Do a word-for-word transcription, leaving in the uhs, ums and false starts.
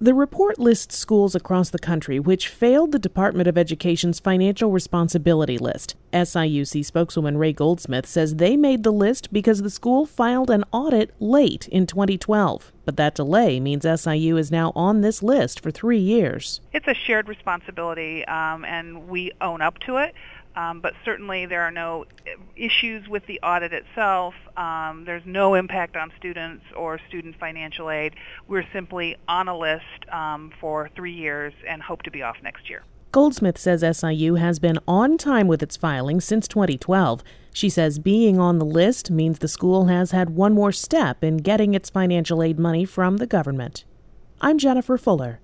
The report lists schools across the country which failed the Department of Education's financial responsibility list. S I U C spokeswoman Ray Goldsmith says they made the list because the school filed an audit late in twenty twelve. But that delay means S I U is now on this list for three years. It's a shared responsibility, um, and we own up to it. Um, but certainly there are no issues with the audit itself. Um, there's no impact on students or student financial aid. We're simply on a list um, for three years and hope to be off next year. Goldsmith says S I U has been on time with its filing since twenty twelve. She says being on the list means the school has had one more step in getting its financial aid money from the government. I'm Jennifer Fuller.